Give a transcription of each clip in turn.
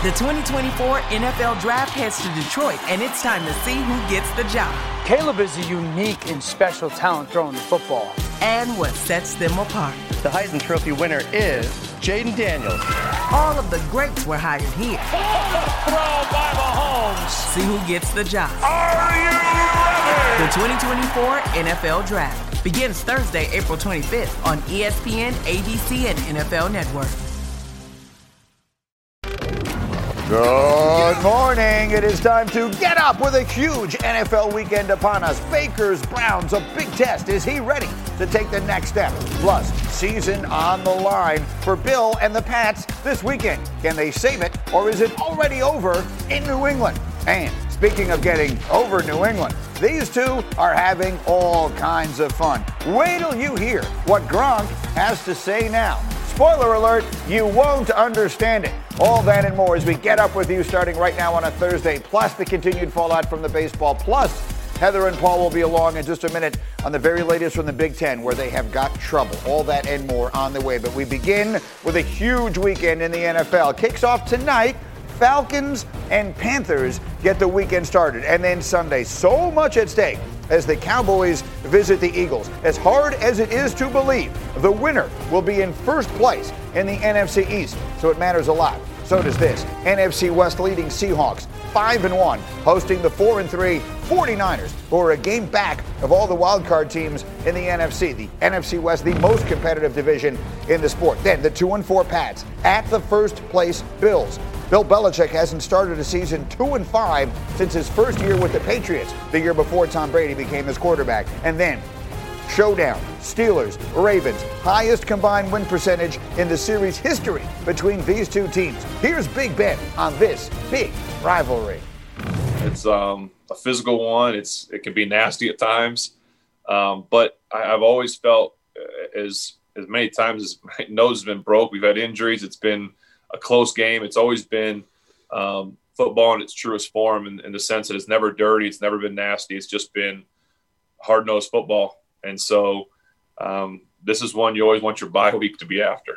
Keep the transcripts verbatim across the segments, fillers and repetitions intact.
The twenty twenty-four N F L Draft heads to Detroit, and it's time to see who gets the job. Caleb is a unique and special talent throwing the football. And what sets them apart. The Heisman Trophy winner is Jaden Daniels. All of the greats were hired here. Throw by Mahomes. See who gets the job. Are you ready? The twenty twenty-four N F L Draft begins Thursday, April twenty-fifth on E S P N, A B C, and N F L Network. Good morning. It is time to get up with a huge N F L weekend upon us. Baker's Browns, a big test. Is he ready to take the next step? Plus, season on the line for Bill and the Pats this weekend. Can they save it, or is it already over in New England? And speaking of getting over New England, these two are having all kinds of fun. Wait till you hear what Gronk has to say now. Spoiler alert, you won't understand it. All that and more as we get up with you starting right now on a Thursday, plus the continued fallout from the baseball, plus Heather and Paul will be along in just a minute on the very latest from the Big Ten where they have got trouble. All that and more on the way. But we begin with a huge weekend in the N F L. Kicks off tonight. Falcons and Panthers get the weekend started. And then Sunday, so much at stake as the Cowboys visit the Eagles. As hard as it is to believe, the winner will be in first place in the N F C East, so it matters a lot. So does this. N F C West leading Seahawks, five and one, hosting the four and three 49ers, who are a game back of all the wildcard teams in the N F C. The N F C West, the most competitive division in the sport. Then the two and four Pats at the first place Bills. Bill Belichick hasn't started a season two and five since his first year with the Patriots, the year before Tom Brady became his quarterback. And then showdown, Steelers, Ravens, highest combined win percentage in the series history between these two teams. Here's Big Ben on this big rivalry. It's um, a physical one. It's it can be nasty at times, um, but I, I've always felt uh, as as many times as my nose has been broke. We've had injuries. It's been a close game. It's always been um, football in its truest form, in, in the sense that it's never dirty. It's never been nasty. It's just been hard-nosed football. And so um, this is one you always want your bye week to be after.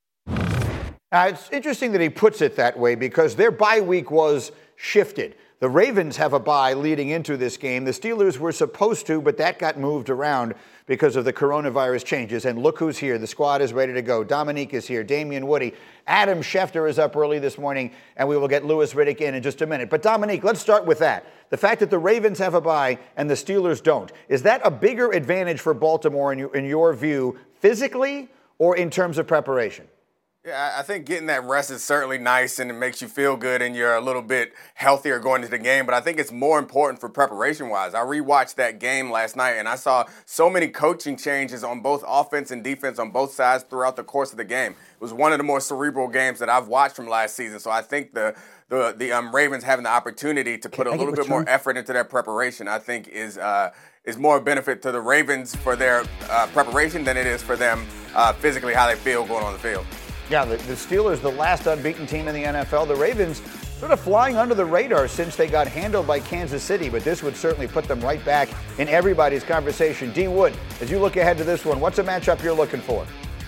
Now, it's interesting that he puts it that way because their bye week was shifted. The Ravens have a bye leading into this game. The Steelers were supposed to, but that got moved around because of the coronavirus changes. And look who's here. The squad is ready to go. Dominique is here. Damian Woody. Adam Schefter is up early this morning, and we will get Louis Riddick in in just a minute. But Dominique, let's start with that. The fact that the Ravens have a bye and the Steelers don't. Is that a bigger advantage for Baltimore in your, in your view, physically or in terms of preparation? Yeah, I think getting that rest is certainly nice and it makes you feel good and you're a little bit healthier going into the game. But I think it's more important for preparation-wise. I rewatched that game last night and I saw so many coaching changes on both offense and defense on both sides throughout the course of the game. It was one of the more cerebral games that I've watched from last season. So I think the the the um, Ravens having the opportunity to put a little bit more effort into their preparation, I think, is uh, is more benefit to the Ravens for their uh, preparation than it is for them uh, physically how they feel going on the field. Yeah, the, the Steelers, the last unbeaten team in the N F L. The Ravens sort of flying under the radar since they got handled by Kansas City, but this would certainly put them right back in everybody's conversation. D. Wood, as you look ahead to this one, what's a matchup you're looking for?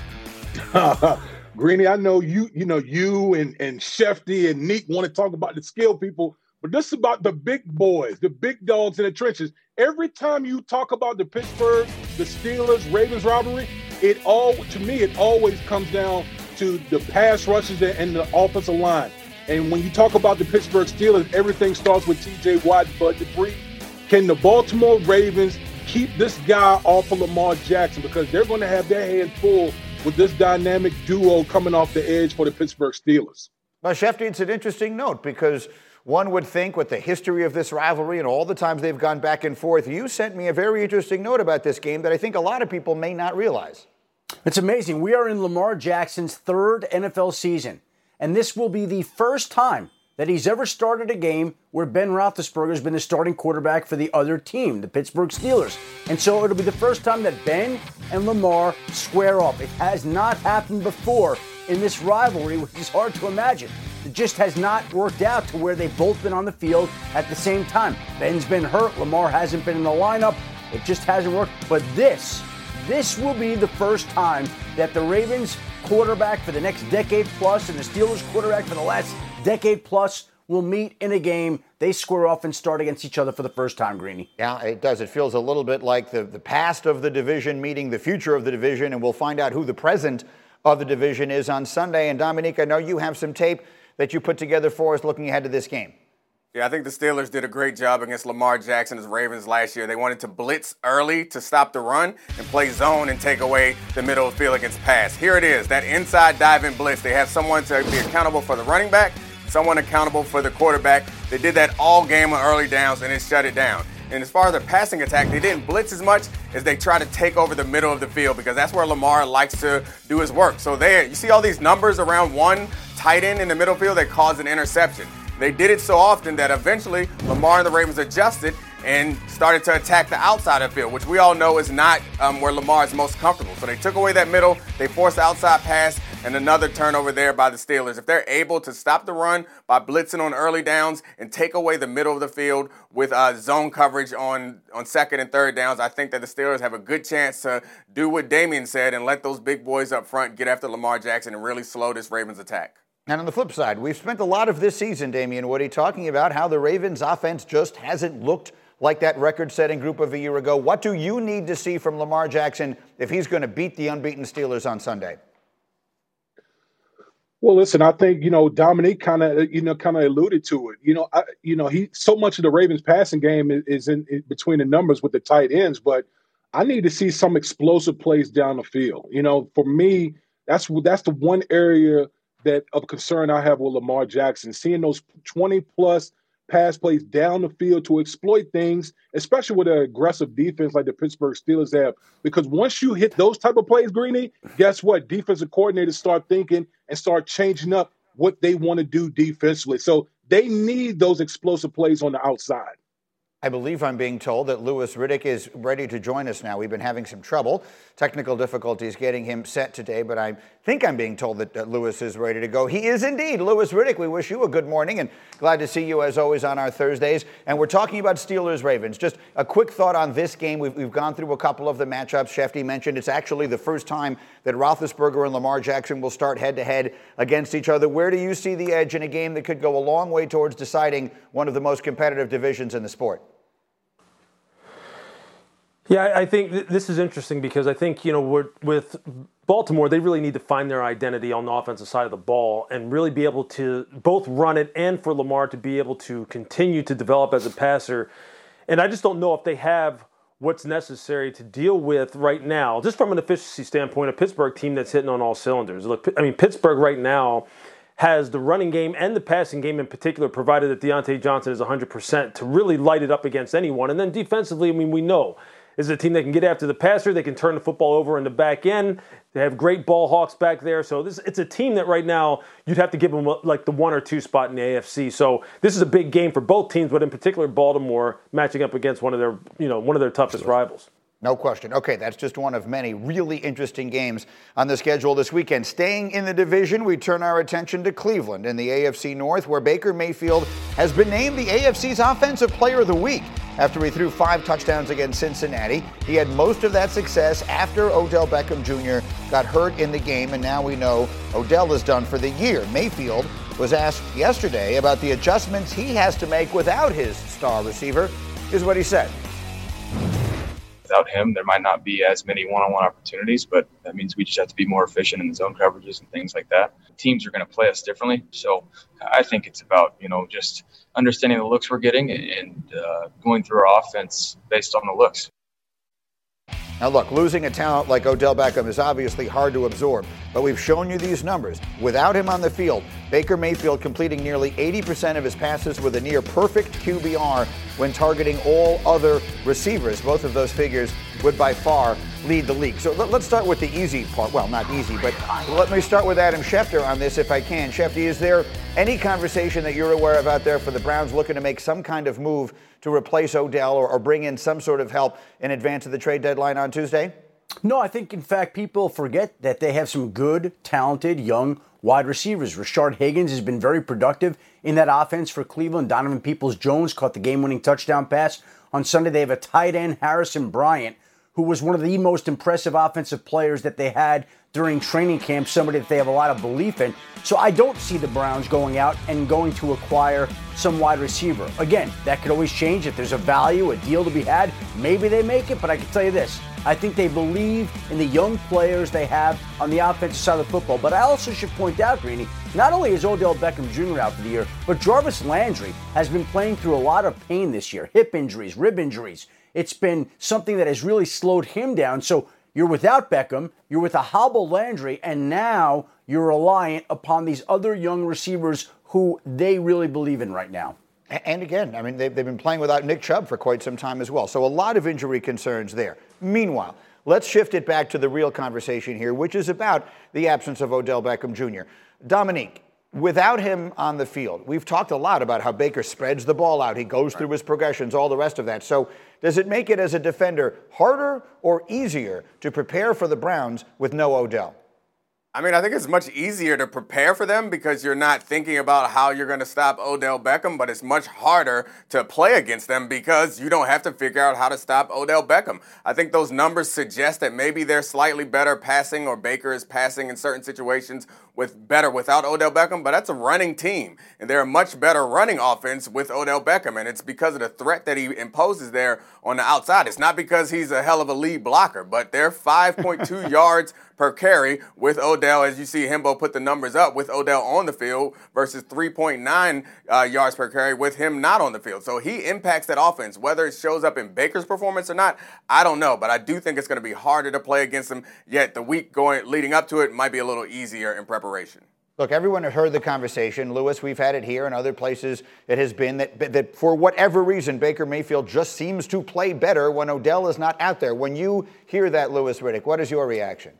Greeny, I know you, you know, you and, and Shefty and Neek want to talk about the skill people, but this is about the big boys, the big dogs in the trenches. Every time you talk about the Pittsburgh, the Steelers, Ravens rivalry, it all, to me, it always comes down to the pass rushes and the offensive line. And when you talk about the Pittsburgh Steelers, everything starts with T J Watt, Bud Dupree. Can the Baltimore Ravens keep this guy off of Lamar Jackson? Because they're going to have their hands full with this dynamic duo coming off the edge for the Pittsburgh Steelers. Well, Shefty, it's an interesting note because one would think with the history of this rivalry and all the times they've gone back and forth, you sent me a very interesting note about this game that I think a lot of people may not realize. It's amazing. We are in Lamar Jackson's third N F L season, and this will be the first time that he's ever started a game where Ben Roethlisberger has been the starting quarterback for the other team, the Pittsburgh Steelers. And so it'll be the first time that Ben and Lamar square off. It has not happened before in this rivalry, which is hard to imagine. It just has not worked out to where they've both been on the field at the same time. Ben's been hurt. Lamar hasn't been in the lineup. It just hasn't worked. But this... This will be the first time that the Ravens quarterback for the next decade plus and the Steelers quarterback for the last decade plus will meet in a game. They square off and start against each other for the first time, Greeny. Yeah, it does. It feels a little bit like the, the past of the division meeting the future of the division, and we'll find out who the present of the division is on Sunday. And Dominique, I know you have some tape that you put together for us looking ahead to this game. Yeah, I think the Steelers did a great job against Lamar Jackson's Ravens last year. They wanted to blitz early to stop the run and play zone and take away the middle of the field against pass. Here it is, that inside dive-in blitz. They have someone to be accountable for the running back, someone accountable for the quarterback. They did that all game on early downs, and it shut it down. And as far as the passing attack, they didn't blitz as much as they tried to take over the middle of the field because that's where Lamar likes to do his work. So there, you see all these numbers around one tight end in the middle field that caused an interception. They did it so often that eventually Lamar and the Ravens adjusted and started to attack the outside of the field, which we all know is not um, where Lamar is most comfortable. So they took away that middle, they forced the outside pass, and another turnover there by the Steelers. If they're able to stop the run by blitzing on early downs and take away the middle of the field with uh, zone coverage on, on second and third downs, I think that the Steelers have a good chance to do what Damian said and let those big boys up front get after Lamar Jackson and really slow this Ravens attack. And on the flip side, we've spent a lot of this season, Damian Woody, talking about how the Ravens offense just hasn't looked like that record-setting group of a year ago. What do you need to see from Lamar Jackson if he's going to beat the unbeaten Steelers on Sunday? Well, listen, I think, you know, Dominique kind of, you know, kind of alluded to it. You know, I, you know, he so much of the Ravens passing game is, is in, in between the numbers with the tight ends, but I need to see some explosive plays down the field. You know, for me, that's that's the one area that of concern I have with Lamar Jackson, seeing those twenty plus pass plays down the field to exploit things, especially with an aggressive defense like the Pittsburgh Steelers have. Because once you hit those type of plays, Greeny, guess what? Defensive coordinators start thinking and start changing up what they want to do defensively. So they need those explosive plays on the outside. I believe I'm being told that Louis Riddick is ready to join us now. We've been having some trouble, technical difficulties getting him set today, but I think I'm being told that uh, Louis is ready to go. He is indeed. Louis Riddick, we wish you a good morning and glad to see you as always on our Thursdays. And we're talking about Steelers-Ravens. Just a quick thought on this game. We've, we've gone through a couple of the matchups. Shefty mentioned it's actually the first time that Roethlisberger and Lamar Jackson will start head-to-head against each other. Where do you see the edge in a game that could go a long way towards deciding one of the most competitive divisions in the sport? Yeah, I think th- this is interesting because I think, you know, we're, with Baltimore, they really need to find their identity on the offensive side of the ball and really be able to both run it and for Lamar to be able to continue to develop as a passer. And I just don't know if they have what's necessary to deal with right now, just from an efficiency standpoint, a Pittsburgh team that's hitting on all cylinders. Look, I mean, Pittsburgh right now has the running game and the passing game in particular, provided that Deontay Johnson is one hundred percent, to really light it up against anyone. And then defensively, I mean, we know this is a team that can get after the passer. They can turn the football over in the back end. They have great ball hawks back there. So this it's a team that right now you'd have to give them like the one or two spot in the A F C. So this is a big game for both teams, but in particular Baltimore matching up against one of their, you know, one of their toughest rivals. No question. Okay, that's just one of many really interesting games on the schedule this weekend. Staying in the division, we turn our attention to Cleveland in the A F C North, where Baker Mayfield has been named the A F C's Offensive Player of the Week after he threw five touchdowns against Cincinnati. He had most of that success after Odell Beckham Junior got hurt in the game, and now we know Odell is done for the year. Mayfield was asked yesterday about the adjustments he has to make without his star receiver. Here's what he said. Without him, there might not be as many one-on-one opportunities, but that means we just have to be more efficient in the zone coverages and things like that. Teams are going to play us differently, so I think it's about, you know, just understanding the looks we're getting and uh, going through our offense based on the looks. Now look, losing a talent like Odell Beckham is obviously hard to absorb, but we've shown you these numbers. Without him on the field, Baker Mayfield completing nearly eighty percent of his passes with a near perfect Q B R when targeting all other receivers. Both of those figures would by far lead the league. So let's start with the easy part. Well, not easy, but let me start with Adam Schefter on this if I can. Schefter, is there any conversation that you're aware of out there for the Browns looking to make some kind of move to replace Odell or, or bring in some sort of help in advance of the trade deadline on Tuesday? No, I think, in fact, people forget that they have some good, talented, young wide receivers. Rashard Higgins has been very productive in that offense for Cleveland. Donovan Peoples-Jones caught the game-winning touchdown pass on Sunday. They have a tight end, Harrison Bryant, who was one of the most impressive offensive players that they had during training camp, somebody that they have a lot of belief in. So I don't see the Browns going out and going to acquire some wide receiver. Again, that could always change. If there's a value, a deal to be had, maybe they make it. But I can tell you this, I think they believe in the young players they have on the offensive side of the football. But I also should point out, Greeny, not only is Odell Beckham Junior out for the year, but Jarvis Landry has been playing through a lot of pain this year. Hip injuries, rib injuries. It's been something that has really slowed him down. So you're without Beckham, you're with a hobble Landry, and now you're reliant upon these other young receivers who they really believe in right now. And again, I mean, they've, they've been playing without Nick Chubb for quite some time as well. So a lot of injury concerns there. Meanwhile, let's shift it back to the real conversation here, which is about the absence of Odell Beckham Junior Dominique, without him on the field, we've talked a lot about how Baker spreads the ball out. He goes through his progressions, all the rest of that. So does it make it as a defender harder or easier to prepare for the Browns with no Odell? I mean, I think it's much easier to prepare for them because you're not thinking about how you're going to stop Odell Beckham, but it's much harder to play against them because you don't have to figure out how to stop Odell Beckham. I think those numbers suggest that maybe they're slightly better passing, or Baker is passing in certain situations with better without Odell Beckham, but that's a running team, and they're a much better running offense with Odell Beckham, and it's because of the threat that he imposes there on the outside. It's not because he's a hell of a lead blocker, but they're five point two yards per carry with Odell, as you see Himbo put the numbers up, with Odell on the field versus three point nine uh, yards per carry with him not on the field. So he impacts that offense. Whether it shows up in Baker's performance or not, I don't know, but I do think it's going to be harder to play against him, yet the week going leading up to it might be a little easier in preparation. Look, everyone has heard the conversation. Lewis, we've had it here and other places it has been that, that for whatever reason, Baker Mayfield just seems to play better when Odell is not out there. When you hear that, Louis Riddick, what is your reaction?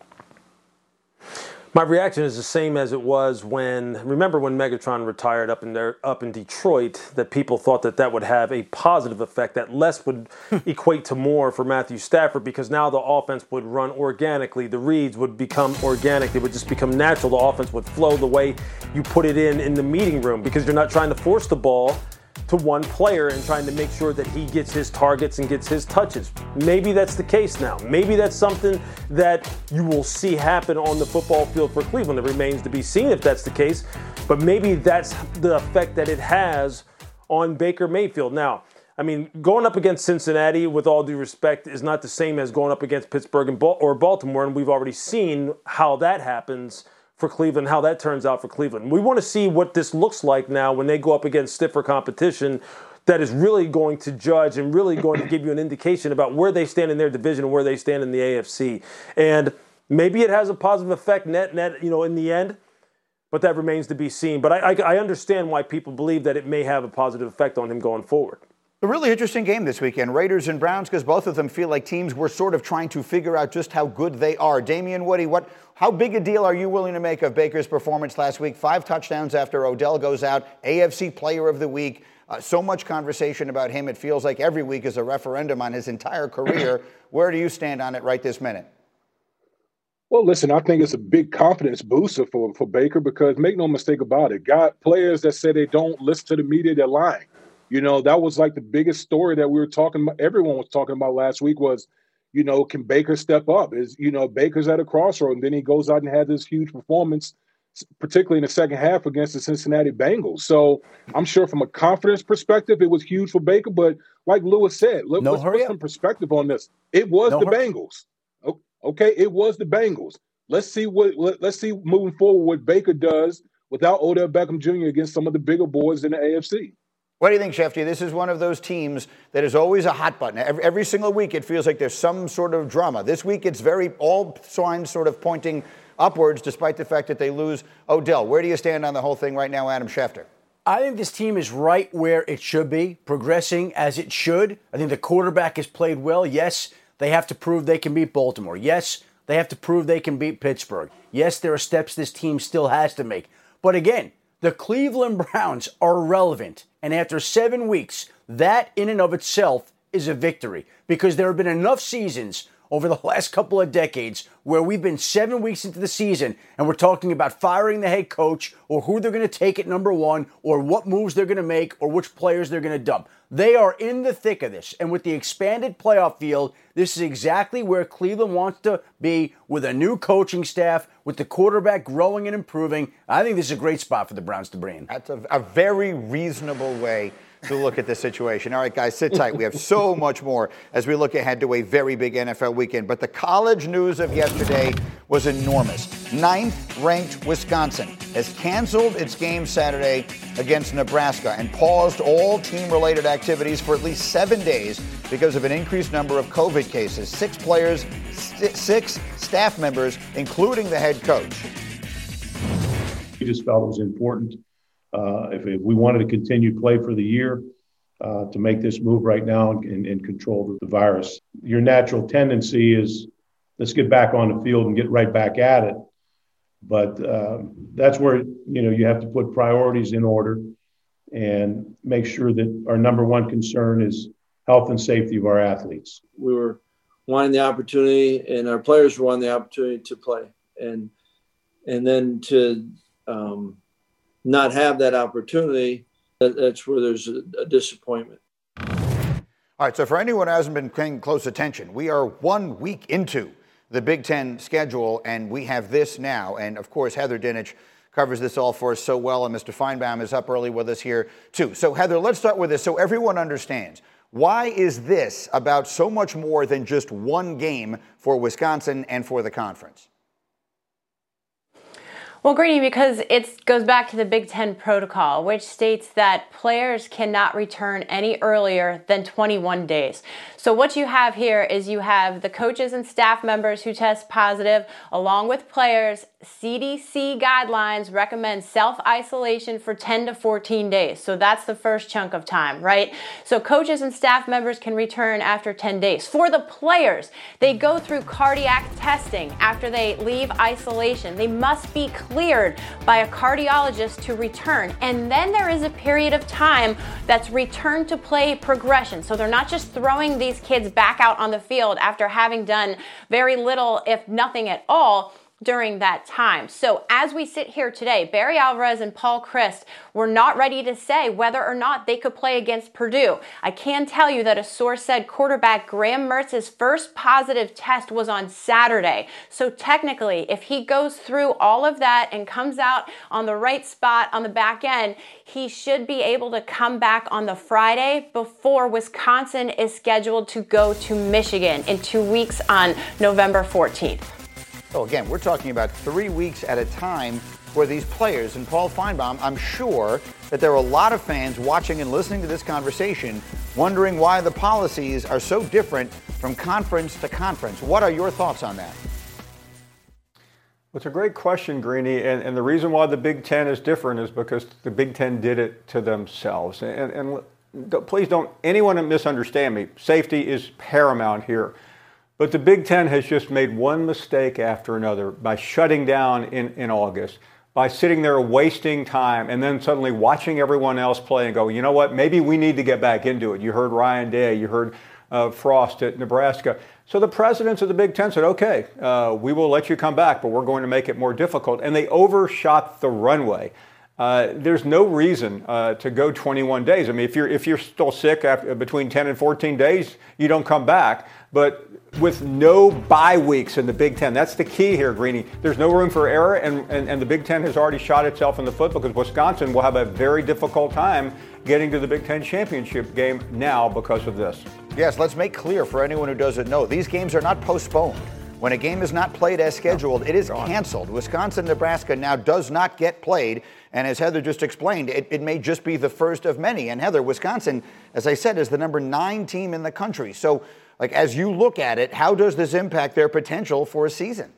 My reaction is the same as it was when, remember when Megatron retired up in there, up in Detroit, that people thought that that would have a positive effect, that less would equate to more for Matthew Stafford, because now the offense would run organically. The reads would become organic. They would just become natural. The offense would flow the way you put it in in the meeting room, because you're not trying to force the ball to one player and trying to make sure that he gets his targets and gets his touches. Maybe that's the case now. Maybe that's something that you will see happen on the football field for Cleveland. It remains to be seen if that's the case, but maybe that's the effect that it has on Baker Mayfield. Now, I mean, going up against Cincinnati, with all due respect, is not the same as going up against Pittsburgh and Bal- or Baltimore, and we've already seen how that happens for Cleveland, how that turns out for Cleveland. We want to see what this looks like now when they go up against stiffer competition that is really going to judge and really going to give you an indication about where they stand in their division and where they stand in the A F C. And maybe it has a positive effect net, net, you know, in the end, but that remains to be seen. But I, I, I understand why people believe that it may have a positive effect on him going forward. A really interesting game this weekend, Raiders and Browns, because both of them feel like teams were sort of trying to figure out just how good they are. Damian Woody, what, how big a deal are you willing to make of Baker's performance last week? Five touchdowns after Odell goes out, A F C Player of the Week. Uh, so much conversation about him. It feels like every week is a referendum on his entire career. Where do you stand on it right this minute? Well, listen, I think it's a big confidence booster for, for Baker, because make no mistake about it, got players that say they don't listen to the media, they're lying. You know, that was like the biggest story that we were talking about, everyone was talking about last week was, you know, can Baker step up? Is, you know, Baker's at a crossroad, and then he goes out and has this huge performance, particularly in the second half against the Cincinnati Bengals. So I'm sure from a confidence perspective, it was huge for Baker. But like Lewis said, let, no let's put some perspective on this. It was no the hurry. Bengals. Okay, it was the Bengals. Let's see what let, let's see moving forward what Baker does without Odell Beckham Junior against some of the bigger boys in the A F C. What do you think, Shefty? This is one of those teams that is always a hot button. Every, every single week it feels like there's some sort of drama. This week it's very, all signs sort of pointing upwards despite the fact that they lose Odell. Where do you stand on the whole thing right now, Adam Schefter? I think this team is right where it should be, progressing as it should. I think the quarterback has played well. Yes, they have to prove they can beat Baltimore. Yes, they have to prove they can beat Pittsburgh. Yes, there are steps this team still has to make. But again, the Cleveland Browns are relevant. And after seven weeks, that in and of itself is a victory. Because there have been enough seasons over the last couple of decades where we've been seven weeks into the season and we're talking about firing the head coach or who they're going to take at number one or what moves they're going to make or which players they're going to dump. They are in the thick of this, and with the expanded playoff field, this is exactly where Cleveland wants to be with a new coaching staff, with the quarterback growing and improving. I think this is a great spot for the Browns to be in. That's a, a very reasonable way to look at this situation. All right, guys, sit tight. We have so much more as we look ahead to a very big N F L weekend. But the college news of yesterday was enormous. Ninth-ranked Wisconsin has canceled its game Saturday against Nebraska and paused all team-related activities for at least seven days because of an increased number of COVID cases. Six players, st- six staff members, including the head coach. We just felt it was important. Uh, if, if we wanted to continue play for the year, uh, to make this move right now and, and, and control the virus. Your natural tendency is, let's get back on the field and get right back at it. But uh, that's where, you know, you have to put priorities in order and make sure that our number one concern is health and safety of our athletes. We were wanting the opportunity, and our players were wanting the opportunity to play. And and then to um, not have that opportunity, that's where there's a, a disappointment. All right, so for anyone who hasn't been paying close attention, we are one week into the Big Ten schedule, and we have this now. And, of course, Heather Dinich covers this all for us so well, and Mister Feinbaum is up early with us here, too. So, Heather, let's start with this so everyone understands. Why is this about so much more than just one game for Wisconsin and for the conference? Well, Greeny, because it goes back to the Big Ten protocol, which states that players cannot return any earlier than twenty-one days. So what you have here is you have the coaches and staff members who test positive, along with players. C D C guidelines recommend self-isolation for ten to fourteen days. So that's the first chunk of time, right? So coaches and staff members can return after ten days. For the players, they go through cardiac testing after they leave isolation. They must be cleared by a cardiologist to return. And then there is a period of time that's return to play progression. So they're not just throwing these kids back out on the field after having done very little, if nothing at all, during that time. So as we sit here today, Barry Alvarez and Paul Chryst were not ready to say whether or not they could play against Purdue. I can tell you that a source said quarterback Graham Mertz's first positive test was on Saturday. So technically, if he goes through all of that and comes out on the right spot on the back end, he should be able to come back on the Friday before Wisconsin is scheduled to go to Michigan in two weeks on November fourteenth. So again, we're talking about three weeks at a time for these players. And Paul Feinbaum, I'm sure that there are a lot of fans watching and listening to this conversation wondering why the policies are so different from conference to conference. What are your thoughts on that? Well, it's a great question, Greeny, and, and the reason why the Big Ten is different is because the Big Ten did it to themselves. And, and please don't anyone misunderstand me. Safety is paramount here. But the Big Ten has just made one mistake after another by shutting down in, in August, by sitting there wasting time and then suddenly watching everyone else play and go, you know what, maybe we need to get back into it. You heard Ryan Day, you heard uh, Frost at Nebraska. So the presidents of the Big Ten said, okay, uh, we will let you come back, but we're going to make it more difficult. And they overshot the runway. Uh, there's no reason uh, to go twenty-one days. I mean, if you're if you're still sick after, between ten and fourteen days, you don't come back. But with no bye weeks in the Big Ten, that's the key here, Greeny. There's no room for error, and, and, and the Big Ten has already shot itself in the foot because Wisconsin will have a very difficult time getting to the Big Ten championship game now because of this. Yes, let's make clear for anyone who doesn't know, these games are not postponed. When a game is not played as scheduled, it is canceled. Wisconsin-Nebraska now does not get played. And as Heather just explained, it, it may just be the first of many. And Heather, Wisconsin, as I said, is the number nine team in the country. So, like, as you look at it, how does this impact their potential for a season?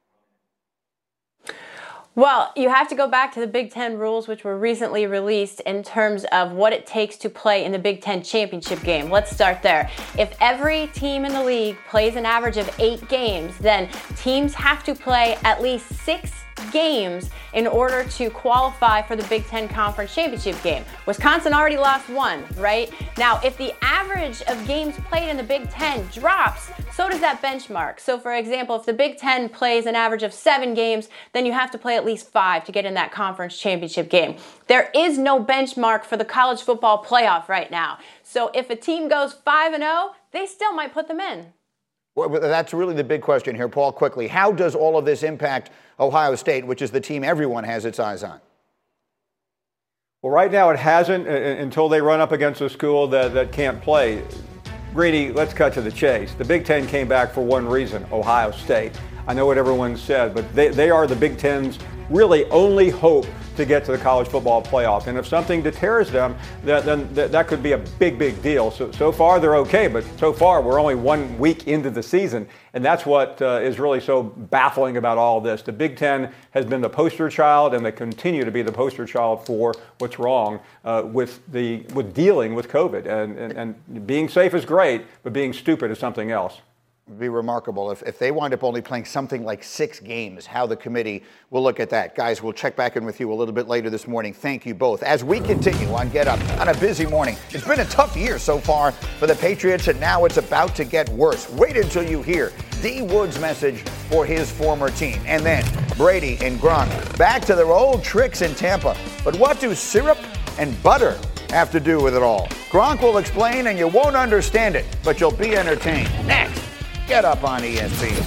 Well, you have to go back to the Big Ten rules, which were recently released in terms of what it takes to play in the Big Ten championship game. Let's start there. If every team in the league plays an average of eight games, then teams have to play at least six games in order to qualify for the Big Ten Conference Championship game. Wisconsin already lost one, right? Now, if the average of games played in the Big Ten drops, so does that benchmark. So, for example, if the Big Ten plays an average of seven games, then you have to play at least five to get in that conference championship game. There is no benchmark for the college football playoff right now. So if a team goes five and oh, they still might put them in. Well, that's really the big question here, Paul, quickly. How does all of this impact Ohio State, which is the team everyone has its eyes on? Well, right now it hasn't uh, until they run up against a school that, that can't play. Greeny, let's cut to the chase. The Big Ten came back for one reason, Ohio State. I know what everyone said, but they, they are the Big Ten's really only hope to get to the college football playoff. And if something deters them, that, then that, that could be a big, big deal. So, so far they're okay, but so far we're only one week into the season. And that's what uh, is really so baffling about all this. The Big Ten has been the poster child, and they continue to be the poster child for what's wrong uh, with the with dealing with COVID. And, and, and being safe is great, but being stupid is something else. It'd be remarkable if, if they wind up only playing something like six games, how the committee will look at that. Guys, we'll check back in with you a little bit later this morning. Thank you both. As we continue on Get Up on a busy morning, it's been a tough year so far for the Patriots, and now it's about to get worse. Wait until you hear D. Wood's message for his former team. And then Brady and Gronk back to their old tricks in Tampa. But what do syrup and butter have to do with it all? Gronk will explain, and you won't understand it, but you'll be entertained. Next. Get Up on E S P N.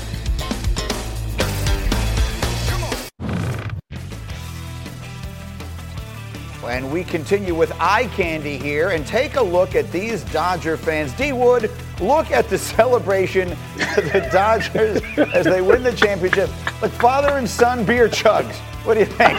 And we continue with eye candy here and take a look at these Dodger fans. D. Wood, look at the celebration of the Dodgers as they win the championship. Like father and son beer chugs. What do you think?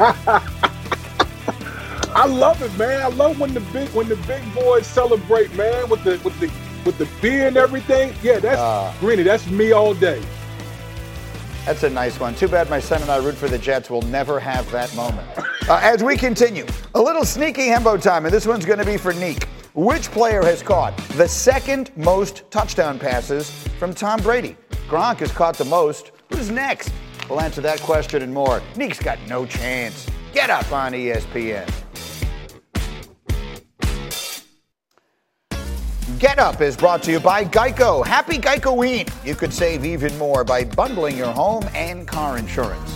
I love it, man. I love when the big when the big boys celebrate, man, with the with the with the beer and everything. Yeah, that's uh, Greeny. That's me all day. That's a nice one. Too bad my son and I root for the Jets. We'll never have that moment. Uh, as we continue, a little sneaky hembo time, and this one's going to be for Neek. Which player has caught the second most touchdown passes from Tom Brady? Gronk has caught the most. Who's next? We'll answer that question and more. Neek's got no chance. Get Up on E S P N. Get Up is brought to you by Geico. Happy Geico-ween. You could save even more by bundling your home and car insurance.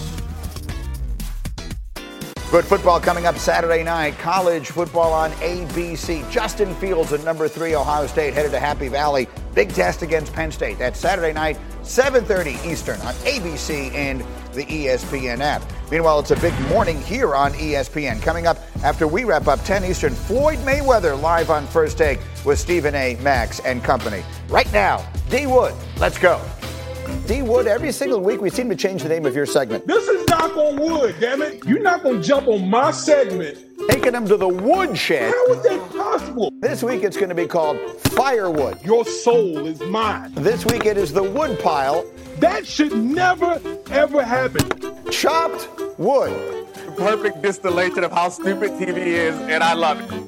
Good football coming up Saturday night. College football on A B C. Justin Fields at number three, Ohio State, headed to Happy Valley. Big test against Penn State. That's Saturday night, seven thirty Eastern on A B C and the E S P N app. Meanwhile, it's a big morning here on E S P N. Coming up after we wrap up ten Eastern, Floyd Mayweather live on First Take with Stephen A. Max and company. Right now, D. Wood, let's go. D. Wood, every single week we seem to change the name of your segment. This is Knock on Wood, damn it. You're not going to jump on my segment. Taking them to the woodshed. How is that possible? This week it's going to be called Firewood. Your soul is mine. This week it is the wood pile. That should never, ever happen. Chopped wood. The perfect distillation of how stupid T V is, and I love it.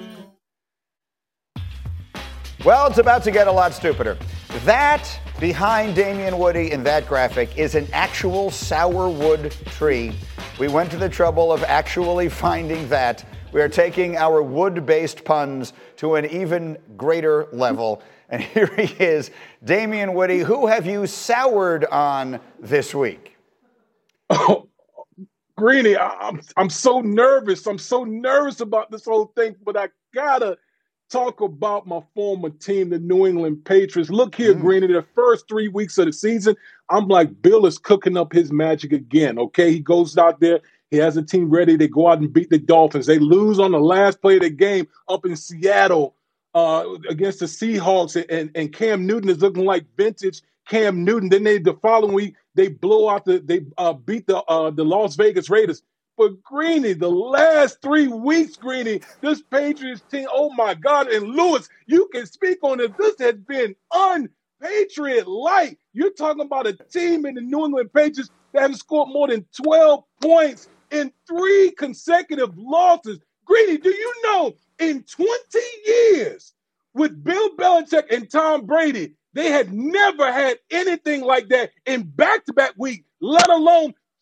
Well, it's about to get a lot stupider. That behind Damien Woody in that graphic is an actual sour wood tree. We went to the trouble of actually finding that. We are taking our wood-based puns to an even greater level. And here he is, Damien Woody. Who have you soured on this week? Oh, Greeny, I'm, I'm so nervous. I'm so nervous about this whole thing, but I gotta talk about my former team, the New England Patriots. Look here, mm. Greeny, the first three weeks of the season, I'm like, Bill is cooking up his magic again, okay? He goes out there. He has a team ready. They go out and beat the Dolphins. They lose on the last play of the game up in Seattle uh, against the Seahawks, and, and Cam Newton is looking like vintage Cam Newton. Then they the following week, they blow out the they uh, beat the uh, the Las Vegas Raiders. But Greeny, the last three weeks, Greeny, this Patriots team, oh my God, and Lewis, you can speak on it. This has been un-Patriot-like. You're talking about a team in the New England Patriots that have scored more than twelve points in three consecutive losses. Greeny, do you know in twenty years with Bill Belichick and Tom Brady, they had never had anything like that in back-to-back week, let alone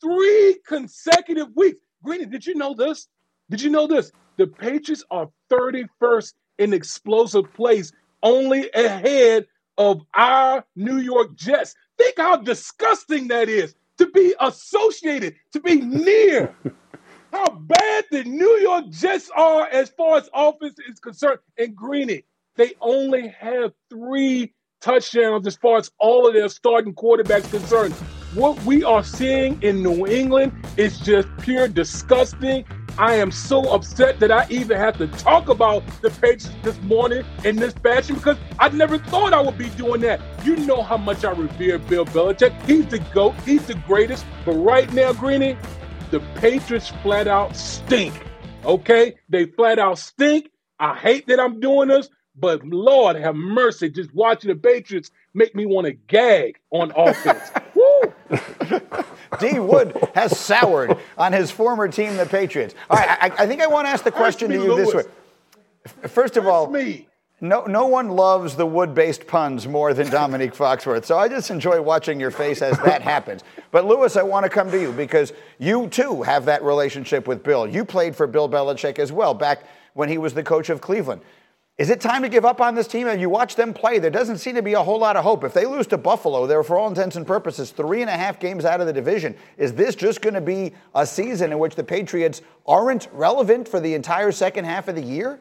three consecutive weeks. Greeny, did you know this? Did you know this? The Patriots are thirty-first in explosive plays, only ahead of our New York Jets. Think how disgusting that is to be associated, to be near. How bad the New York Jets are as far as offense is concerned. And Greeny, they only have three touchdowns as far as all of their starting quarterbacks concerned. What we are seeing in New England is just pure disgusting. I am so upset that I even have to talk about the Patriots this morning in this fashion because I never thought I would be doing that. You know how much I revere Bill Belichick. He's the GOAT. He's the greatest. But right now, Greeny, the Patriots flat out stink. Okay? They flat out stink. I hate that I'm doing this, but Lord have mercy, just watching the Patriots make me want to gag on offense. Woo! D. Wood has soured on his former team, the Patriots. All right, I, I think I want to ask the question to you this way. First of all, no, no one loves the Wood-based puns more than Dominique Foxworth, so I just enjoy watching your face as that happens. But, Louis, I want to come to you because you, too, have that relationship with Bill. You played for Bill Belichick as well back when he was the coach of Cleveland. Is it time to give up on this team? And you watch them play, there doesn't seem to be a whole lot of hope. If they lose to Buffalo, they're, for all intents and purposes, three and a half games out of the division. Is this just going to be a season in which the Patriots aren't relevant for the entire second half of the year?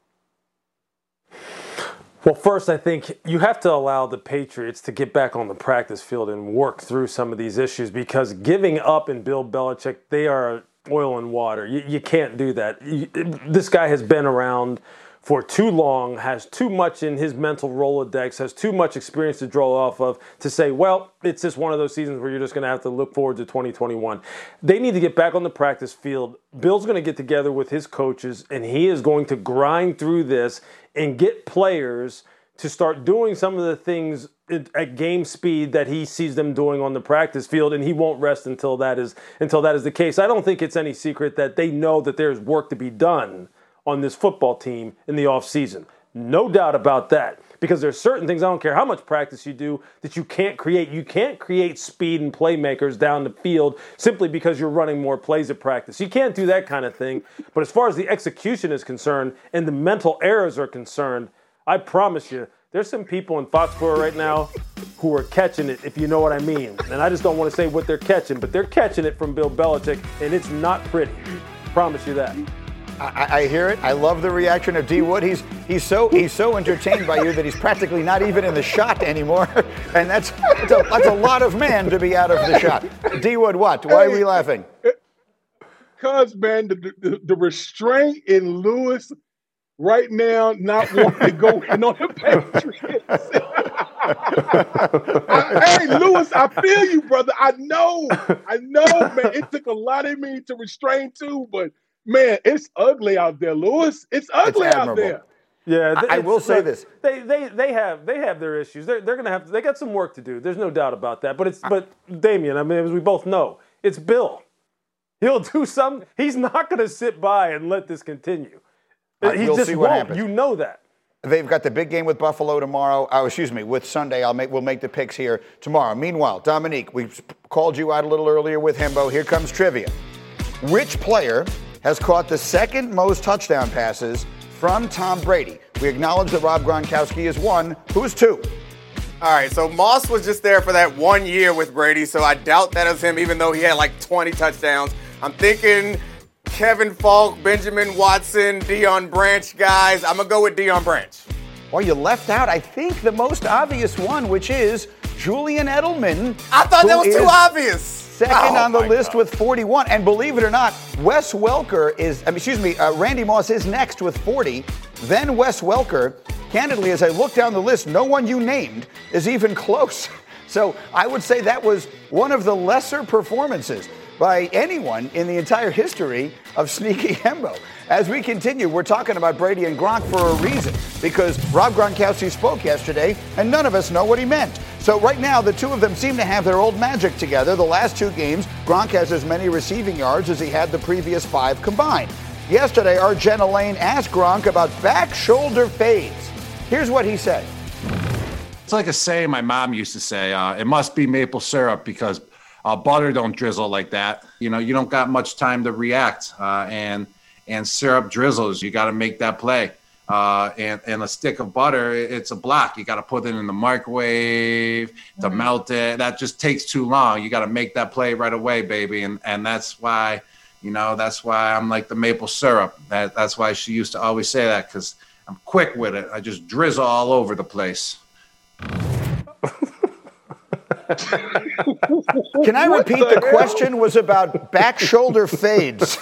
Well, first, I think you have to allow the Patriots to get back on the practice field and work through some of these issues because giving up in Bill Belichick, they are oil and water. You, you can't do that. You, this guy has been around for too long, has too much in his mental Rolodex, has too much experience to draw off of to say, well, it's just one of those seasons where you're just going to have to look forward to twenty twenty-one. They need to get back on the practice field. Bill's going to get together with his coaches, and he is going to grind through this and get players to start doing some of the things at game speed that he sees them doing on the practice field, and he won't rest until that is until that is the case. I don't think it's any secret that they know that there's work to be done on this football team in the offseason. No doubt about that. Because there's certain things, I don't care how much practice you do, that you can't create. You can't create speed and playmakers down the field simply because you're running more plays at practice. You can't do that kind of thing. But as far as the execution is concerned and the mental errors are concerned, I promise you, there's some people in Foxborough right now who are catching it, if you know what I mean. And I just don't want to say what they're catching, but they're catching it from Bill Belichick, and it's not pretty. Promise you that. I, I hear it. I love the reaction of D. Wood. He's he's so he's so entertained by you that he's practically not even in the shot anymore, and that's that's a, that's a lot of man to be out of the shot. D. Wood, what? Why are we laughing? Because, man, the, the, the restraint in Louis right now, not wanting to go in on the Patriots. I, hey, Louis, I feel you, brother. I know, I know, man. It took a lot of me to restrain too, but. Man, it's ugly out there, Louis. It's ugly it's out there. Yeah, I, I will say like, this: they they they have they have their issues. They're they're gonna have they got some work to do. There's no doubt about that. But it's but Damien, I mean, as we both know, it's Bill. He'll do some. He's not gonna sit by and let this continue. Uh, he you'll just see what won't. happens. You know that. They've got the big game with Buffalo tomorrow. Oh, excuse me, with Sunday. I'll make we'll make the picks here tomorrow. Meanwhile, Dominique, we called you out a little earlier with Himbo. Here comes trivia. Which player has caught the second most touchdown passes from Tom Brady? We acknowledge that Rob Gronkowski is one. Who's two? All right, so Moss was just there for that one year with Brady, so I doubt that is him, even though he had like twenty touchdowns. I'm thinking Kevin Falk, Benjamin Watson, Deion Branch guys. I'm going to go with Deion Branch. Well, you left out, I think, the most obvious one, which is Julian Edelman. I thought that was too obvious. Second oh on the list God. with forty-one. And believe it or not, Wes Welker is, I mean, excuse me, uh, Randy Moss is next with forty. Then Wes Welker. Candidly, as I look down the list, no one you named is even close. So I would say that was one of the lesser performances by anyone in the entire history of Sneaky Hembo. As we continue, we're talking about Brady and Gronk for a reason, because Rob Gronkowski spoke yesterday, and none of us know what he meant. So right now, the two of them seem to have their old magic together. The last two games, Gronk has as many receiving yards as he had the previous five combined. Yesterday, our Jenna Lane asked Gronk about back shoulder fades. Here's what he said. It's like a saying my mom used to say, uh, it must be maple syrup because Uh, butter don't drizzle like that. You know, you don't got much time to react. Uh, and and syrup drizzles. You got to make that play. Uh, and, and a stick of butter, it's a block. You got to put it in the microwave to mm-hmm. melt it. That just takes too long. You got to make that play right away, baby. And and that's why, you know, that's why I'm like the maple syrup. That That's why she used to always say that, because I'm quick with it. I just drizzle all over the place. Can I repeat the, the question was about back shoulder fades?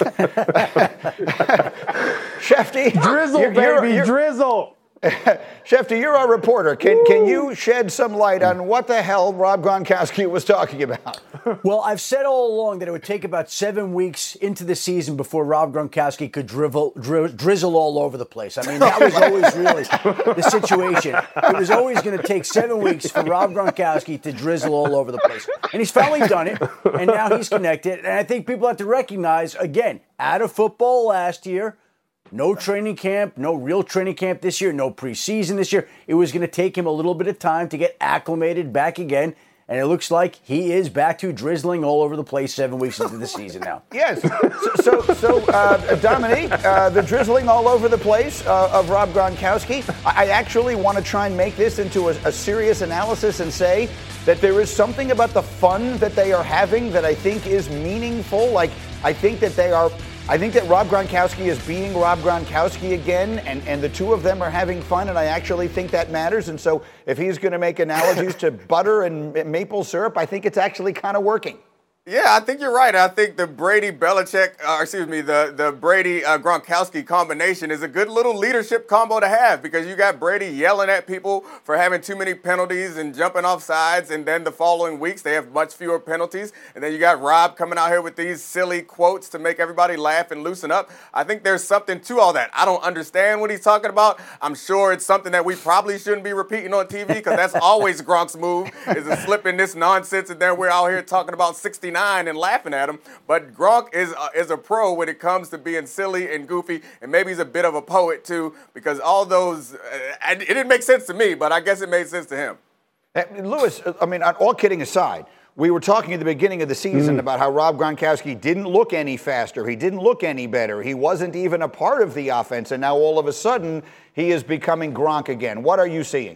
Shefty, drizzle, you're, baby, you're, you're, drizzle. Shefty, you're our reporter. Can can you shed some light on what the hell Rob Gronkowski was talking about? Well, I've said all along that it would take about seven weeks into the season before Rob Gronkowski could drivel, dri- drizzle all over the place. I mean, that was always really the situation. It was always going to take seven weeks for Rob Gronkowski to drizzle all over the place. And he's finally done it, and now he's connected. And I think people have to recognize, again, out of football last year, no training camp, no real training camp this year, no preseason this year. It was going to take him a little bit of time to get acclimated back again. And it looks like he is back to drizzling all over the place seven weeks into the season now. Yes. So, so, so uh, Dominique, uh, the drizzling all over the place uh, of Rob Gronkowski, I actually want to try and make this into a, a serious analysis and say that there is something about the fun that they are having that I think is meaningful. Like, I think that they are... I think that Rob Gronkowski is being Rob Gronkowski again, and, and the two of them are having fun, and I actually think that matters. And so if he's going to make analogies to butter and maple syrup, I think it's actually kind of working. Yeah, I think you're right. I think the Brady Belichick, uh, excuse me, the the Brady uh, Gronkowski combination is a good little leadership combo to have, because you got Brady yelling at people for having too many penalties and jumping off sides, and then the following weeks they have much fewer penalties, and then you got Rob coming out here with these silly quotes to make everybody laugh and loosen up. I think there's something to all that. I don't understand what he's talking about. I'm sure it's something that we probably shouldn't be repeating on T V, because that's always Gronk's move, is to slip in this nonsense, and then we're out here talking about sixty-nine and laughing at him. But Gronk is uh, is a pro when it comes to being silly and goofy, and maybe he's a bit of a poet too, because all those, uh, it didn't make sense to me, but I guess it made sense to him. And Lewis, I mean, all kidding aside, we were talking at the beginning of the season mm. about how Rob Gronkowski didn't look any faster. He didn't look any better. He wasn't even a part of the offense, and now all of a sudden he is becoming Gronk again. What are you seeing?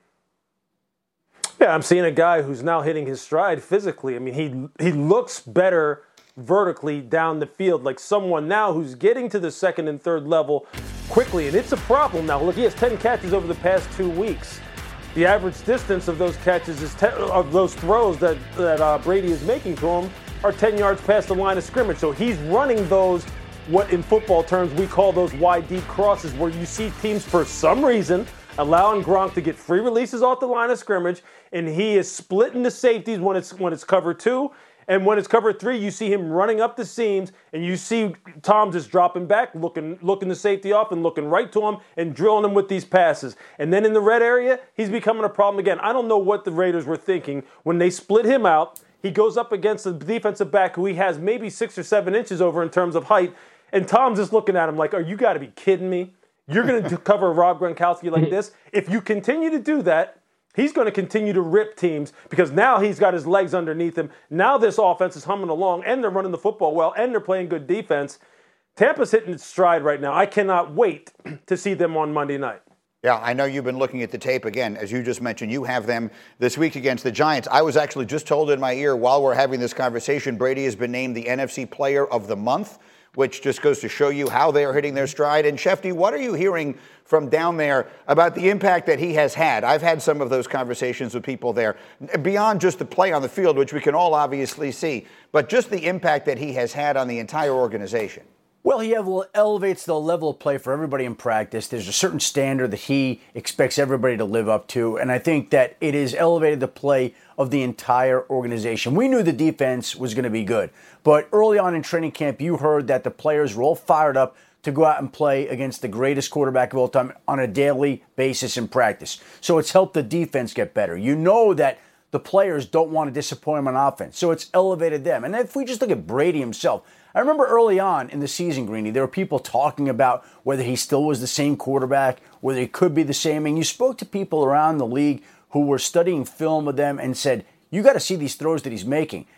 Yeah, I'm seeing a guy who's now hitting his stride physically. I mean, he he looks better vertically down the field, like someone now who's getting to the second and third level quickly. And it's a problem now. Look, he has ten catches over the past two weeks. The average distance of those catches is ten, of those throws that, that uh, Brady is making to him are ten yards past the line of scrimmage. So he's running those, what in football terms we call those wide deep crosses, where you see teams for some reason allowing Gronk to get free releases off the line of scrimmage, and he is splitting the safeties when it's when it's cover two, and when it's cover three, you see him running up the seams, and you see Tom just dropping back, looking looking the safety off and looking right to him and drilling him with these passes. And then in the red area, he's becoming a problem again. I don't know what the Raiders were thinking when they split him out. He goes up against the defensive back who he has maybe six or seven inches over in terms of height, and Tom's just looking at him like, "Are you got to be kidding me? You're going to cover Rob Gronkowski like this?" If you continue to do that, he's going to continue to rip teams, because now he's got his legs underneath him. Now this offense is humming along, and they're running the football well, and they're playing good defense. Tampa's hitting its stride right now. I cannot wait to see them on Monday night. Yeah, I know you've been looking at the tape again. As you just mentioned, you have them this week against the Giants. I was actually just told in my ear while we're having this conversation, Brady has been named the N F C Player of the Month, which just goes to show you how they are hitting their stride. And Shefty, what are you hearing from down there about the impact that he has had? I've had some of those conversations with people there, beyond just the play on the field, which we can all obviously see, but just the impact that he has had on the entire organization. Well, he elevates the level of play for everybody in practice. There's a certain standard that he expects everybody to live up to, and I think that it has elevated the play of the entire organization. We knew the defense was going to be good, but early on in training camp, you heard that the players were all fired up to go out and play against the greatest quarterback of all time on a daily basis in practice. So it's helped the defense get better. You know that the players don't want to disappoint him on offense, so it's elevated them. And if we just look at Brady himself, I remember early on in the season, Greeny, there were people talking about whether he still was the same quarterback, whether he could be the same. And you spoke to people around the league who were studying film with them and said, you got to see these throws that he's making.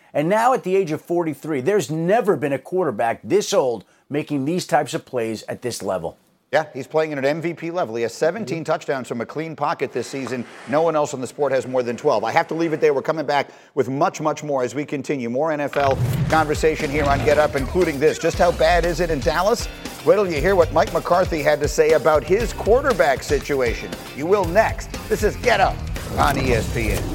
And now at the age of forty-three, there's never been a quarterback this old making these types of plays at this level. Yeah, he's playing at an M V P level. He has seventeen touchdowns from a clean pocket this season. No one else in the sport has more than twelve. I have to leave it there. We're coming back with much, much more as we continue. More N F L conversation here on Get Up, including this. Just how bad is it in Dallas? Wait till you hear what Mike McCarthy had to say about his quarterback situation. You will next. This is Get Up on E S P N.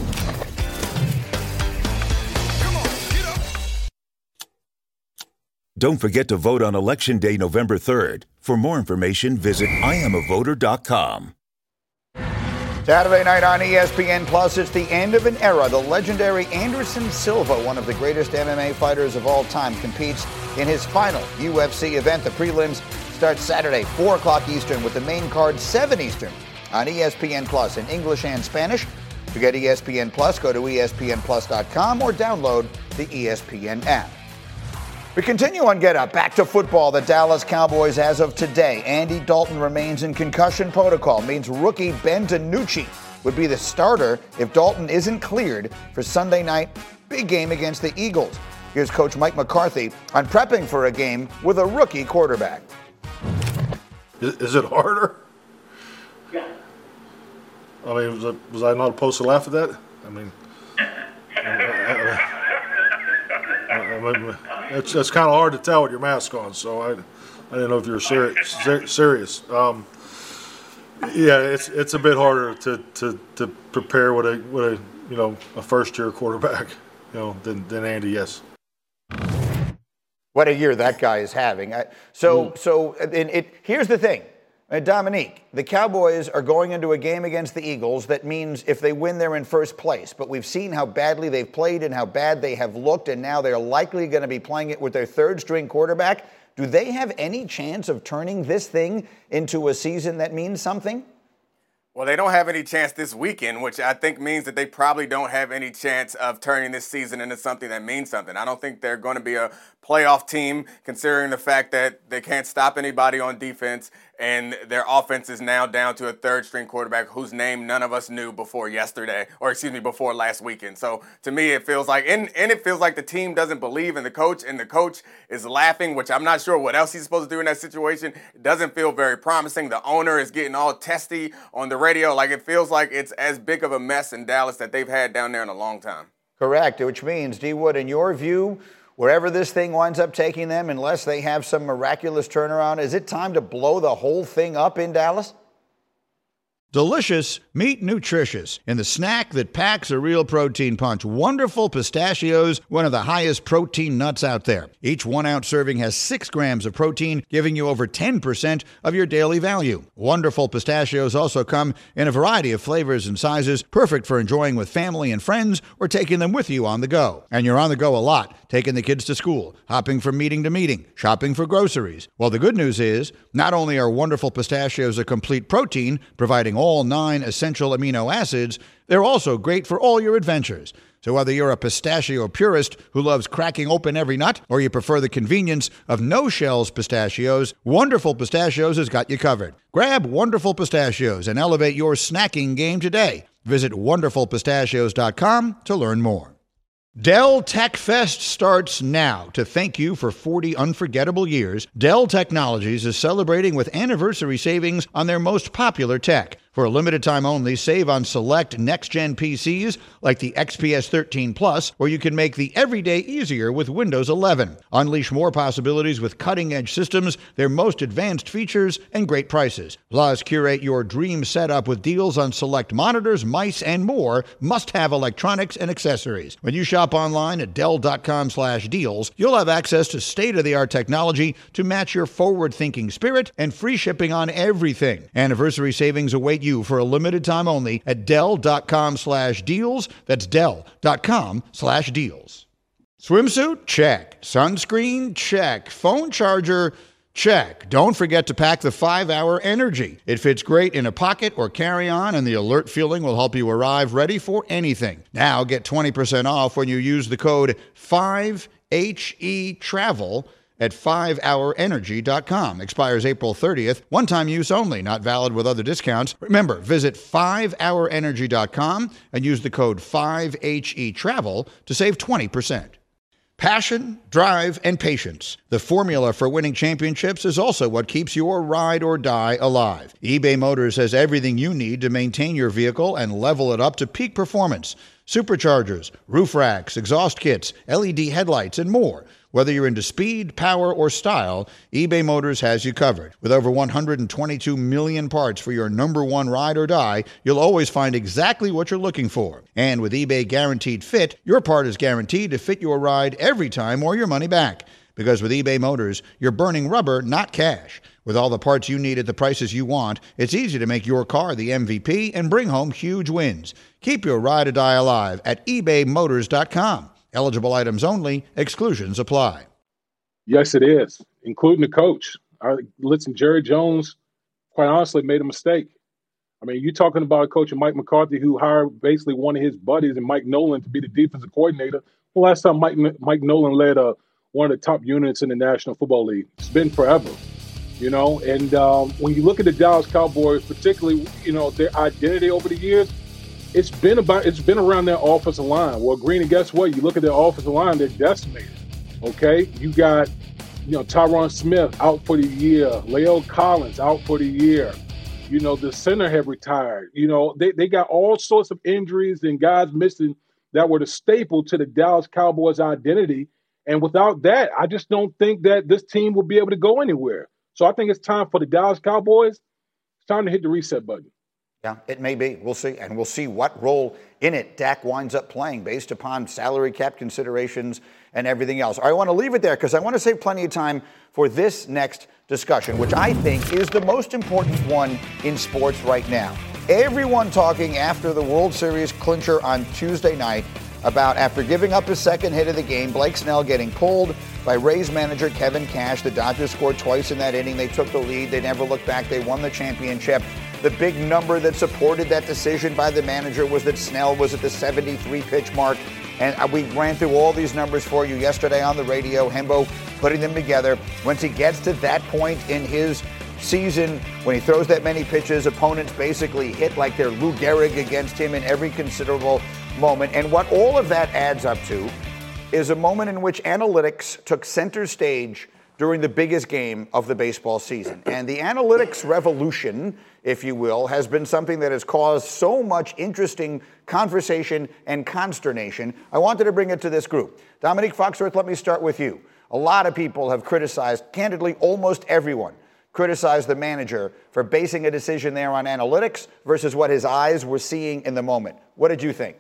Don't forget to vote on Election Day, November third. For more information, visit I am a voter dot com. Saturday night on E S P N Plus, it's the end of an era. The legendary Anderson Silva, one of the greatest M M A fighters of all time, competes in his final U F C event. The prelims start Saturday, four o'clock Eastern, with the main card, seven Eastern, on E S P N Plus in English and Spanish. To get E S P N Plus, go to E S P N plus dot com or download the E S P N app. We continue on Get Up. Back to football. The Dallas Cowboys, as of today, Andy Dalton remains in concussion protocol. Means rookie Ben DiNucci would be the starter if Dalton isn't cleared for Sunday night big game against the Eagles. Here's Coach Mike McCarthy on prepping for a game with a rookie quarterback. Is, is it harder? Yeah. I mean, was I, was I not supposed to laugh at that? I mean, I, I, I, I, It's, it's kind of hard to tell with your mask on, so I, I didn't know if you were seri- ser- serious. Um, yeah, it's it's a bit harder to, to, to prepare with a with a you know a first year quarterback, you know, than than Andy. Yes. What a year that guy is having. I, so mm. so and it here's the thing. Uh, Dominique, the Cowboys are going into a game against the Eagles. That means if they win, they're in first place. But we've seen how badly they've played and how bad they have looked, and now they're likely going to be playing it with their third-string quarterback. Do they have any chance of turning this thing into a season that means something? Well, they don't have any chance this weekend, which I think means that they probably don't have any chance of turning this season into something that means something. I don't think they're going to be a playoff team, considering the fact that they can't stop anybody on defense, and their offense is now down to a third-string quarterback whose name none of us knew before yesterday, or excuse me, before last weekend. So to me, it feels like, and, and it feels like the team doesn't believe in the coach, and the coach is laughing, which I'm not sure what else he's supposed to do in that situation. It doesn't feel very promising. The owner is getting all testy on the radio. Like, it feels like it's as big of a mess in Dallas that they've had down there in a long time. Correct, which means, D. Wood, in your view, wherever this thing winds up taking them, unless they have some miraculous turnaround, is it time to blow the whole thing up in Dallas? Delicious, meet nutritious, in the snack that packs a real protein punch. Wonderful Pistachios, one of the highest protein nuts out there. Each one-ounce serving has six grams of protein, giving you over ten percent of your daily value. Wonderful Pistachios also come in a variety of flavors and sizes, perfect for enjoying with family and friends or taking them with you on the go. And you're on the go a lot, taking the kids to school, hopping from meeting to meeting, shopping for groceries. Well, the good news is, not only are Wonderful Pistachios a complete protein, providing all all nine essential amino acids, they're also great for all your adventures. So whether you're a pistachio purist who loves cracking open every nut, or you prefer the convenience of no-shells pistachios, Wonderful Pistachios has got you covered. Grab Wonderful Pistachios and elevate your snacking game today. Visit wonderful pistachios dot com to learn more. Dell Tech Fest starts now. To thank you for forty unforgettable years, Dell Technologies is celebrating with anniversary savings on their most popular tech. For a limited time only, save on select next-gen P Cs like the X P S thirteen Plus, or you can make the everyday easier with Windows eleven. Unleash more possibilities with cutting-edge systems, their most advanced features, and great prices. Plus, curate your dream setup with deals on select monitors, mice, and more must-have electronics and accessories. When you shop online at Dell dot com slash deals, you'll have access to state-of-the-art technology to match your forward-thinking spirit and free shipping on everything. Anniversary savings await you for a limited time only at Dell dot com slash deals. That's Dell dot com slash deals. Swimsuit? Check. Sunscreen? Check. Phone charger? Check. Don't forget to pack the five hour Energy. It fits great in a pocket or carry-on, and the alert feeling will help you arrive ready for anything. Now get twenty percent off when you use the code five H E travel at five hour energy dot com. Expires April thirtieth. One-time use only, not valid with other discounts. Remember, visit five hour energy dot com and use the code five H E travel to save twenty percent. Passion, drive, and patience. The formula for winning championships is also what keeps your ride or die alive. eBay Motors has everything you need to maintain your vehicle and level it up to peak performance. Superchargers, roof racks, exhaust kits, L E D headlights, and more. Whether you're into speed, power, or style, eBay Motors has you covered. With over one hundred twenty-two million parts for your number one ride or die, you'll always find exactly what you're looking for. And with eBay Guaranteed Fit, your part is guaranteed to fit your ride every time or your money back. Because with eBay Motors, you're burning rubber, not cash. With all the parts you need at the prices you want, it's easy to make your car the M V P and bring home huge wins. Keep your ride or die alive at ebay motors dot com. Eligible items only. Exclusions apply. Yes, it is, including the coach. I, listen, Jerry Jones, quite honestly, made a mistake. I mean, you're talking about Coach Mike McCarthy, who hired basically one of his buddies and Mike Nolan to be the defensive coordinator. The last time Mike Mike Nolan led a, one of the top units in the National Football League. It's been forever, you know. And um, when you look at the Dallas Cowboys, particularly, you know, their identity over the years, It's been about. It's been around their offensive line. Well, Greeny, guess what? You look at their offensive line; they're decimated. Okay, you got, you know, Tyron Smith out for the year. La'el Collins out for the year. You know, the center have retired. You know, they they got all sorts of injuries and guys missing that were the staple to the Dallas Cowboys identity. And without that, I just don't think that this team will be able to go anywhere. So I think it's time for the Dallas Cowboys. It's time to hit the reset button. Yeah, it may be. We'll see. And we'll see what role in it Dak winds up playing based upon salary cap considerations and everything else. I want to leave it there because I want to save plenty of time for this next discussion, which I think is the most important one in sports right now. Everyone talking after the World Series clincher on Tuesday night about, after giving up his second hit of the game, Blake Snell getting pulled by Rays manager Kevin Cash. The Dodgers scored twice in that inning. They took the lead. They never looked back. They won the championship. The big number that supported that decision by the manager was that Snell was at the seventy-three pitch mark. And we ran through all these numbers for you yesterday on the radio, Hembo putting them together. Once he gets to that point in his season, when he throws that many pitches, opponents basically hit like they're Lou Gehrig against him in every considerable moment. And what all of that adds up to is a moment in which analytics took center stage during the biggest game of the baseball season. And the analytics revolution, if you will, has been something that has caused so much interesting conversation and consternation. I wanted to bring it to this group. Dominique Foxworth, let me start with you. A lot of people have criticized, candidly, almost everyone, criticized the manager for basing a decision there on analytics versus what his eyes were seeing in the moment. What did you think?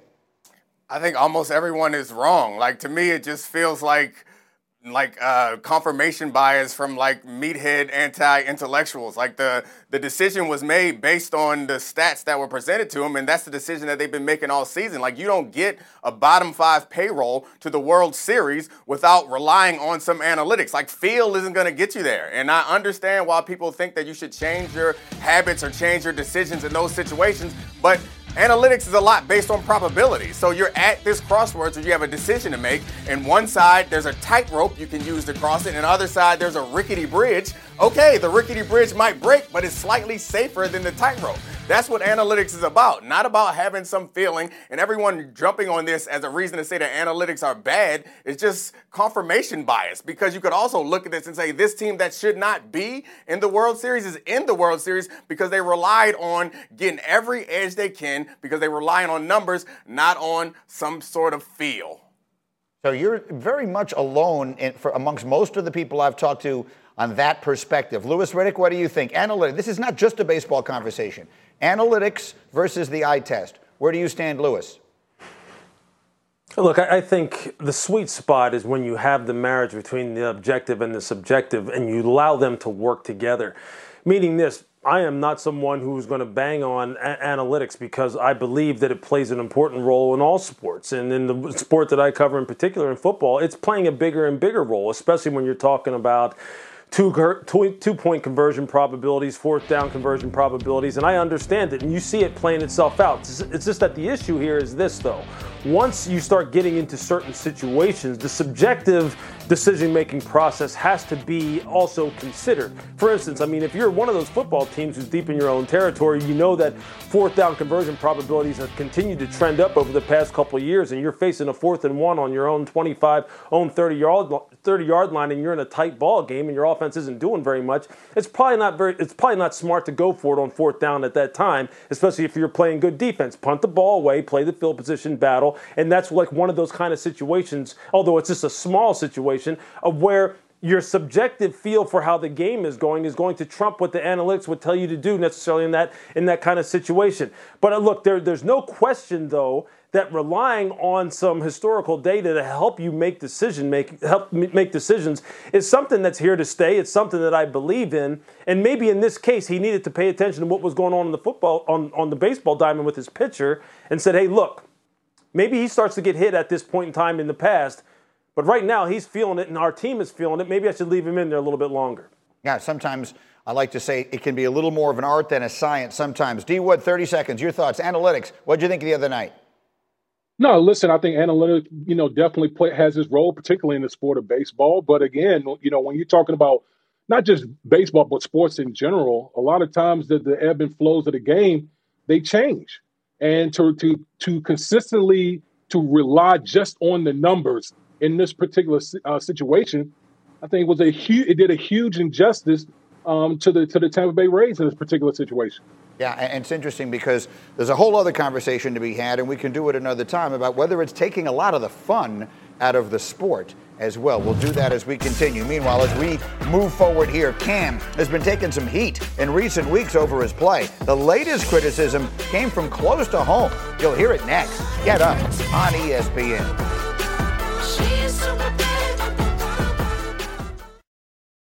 I think almost everyone is wrong. Like, to me, it just feels like like uh, confirmation bias from like meathead anti-intellectuals. Like the, the decision was made based on the stats that were presented to him, and that's the decision that they've been making all season. Like, you don't get a bottom five payroll to the World Series without relying on some analytics. Like, feel isn't going to get you there. And I understand why people think that you should change your habits or change your decisions in those situations, but analytics is a lot based on probability. So you're at this crossroads where you have a decision to make. And one side, there's a tightrope you can use to cross it. And the other side, there's a rickety bridge. Okay, the rickety bridge might break, but it's slightly safer than the tightrope. That's what analytics is about, not about having some feeling and everyone jumping on this as a reason to say that analytics are bad. It's just confirmation bias, because you could also look at this and say this team that should not be in the World Series is in the World Series because they relied on getting every edge they can, because they relying on numbers, not on some sort of feel. So you're very much alone in, for, amongst most of the people I've talked to on that perspective. Louis Riddick, what do you think? Analytics, this is not just a baseball conversation. Analytics versus the eye test. Where do you stand, Louis? Look, I think the sweet spot is when you have the marriage between the objective and the subjective and you allow them to work together. Meaning this, I am not someone who's going to bang on a- analytics because I believe that it plays an important role in all sports. And in the sport that I cover in particular, in football, it's playing a bigger and bigger role, especially when you're talking about two, two, two-point conversion probabilities, fourth down conversion probabilities, and I understand it, and you see it playing itself out. It's, it's just that the issue here is this, though. Once you start getting into certain situations, the subjective decision-making process has to be also considered. For instance, I mean, if you're one of those football teams who's deep in your own territory, you know that fourth down conversion probabilities have continued to trend up over the past couple of years, and you're facing a fourth and one on your own twenty-five, own thirty-yard line, and you're in a tight ball game, and your offense isn't doing very much. It's probably not very. It's probably not smart to go for it on fourth down at that time, especially if you're playing good defense. Punt the ball away, play the field position battle, and that's like one of those kind of situations. Although it's just a small situation of where your subjective feel for how the game is going is going to trump what the analytics would tell you to do necessarily in that in that kind of situation. But uh, look, there, there's no question though that relying on some historical data to help you make decision make help make decisions is something that's here to stay. It's something that I believe in, and maybe in this case he needed to pay attention to what was going on in the football on on the baseball diamond with his pitcher and said, "Hey, look, maybe he starts to get hit at this point in time in the past." But right now, he's feeling it, and our team is feeling it. Maybe I should leave him in there a little bit longer. Yeah, sometimes I like to say it can be a little more of an art than a science sometimes. D. Wood, thirty seconds. Your thoughts. Analytics. What did you think of the other night? No, listen, I think analytics, you know, definitely play, has its role, particularly in the sport of baseball. But again, you know, when you're talking about not just baseball, but sports in general, a lot of times the, the ebb and flows of the game, they change. And to to to consistently to rely just on the numbers in this particular uh, situation, I think it was a huge. It did a huge injustice um, to the to the Tampa Bay Rays in this particular situation. Yeah, and it's interesting because there's a whole other conversation to be had, and we can do it another time about whether it's taking a lot of the fun out of the sport as well. We'll do that as we continue. Meanwhile, as we move forward here, Cam has been taking some heat in recent weeks over his play. The latest criticism came from close to home. You'll hear it next. Get Up on E S P N.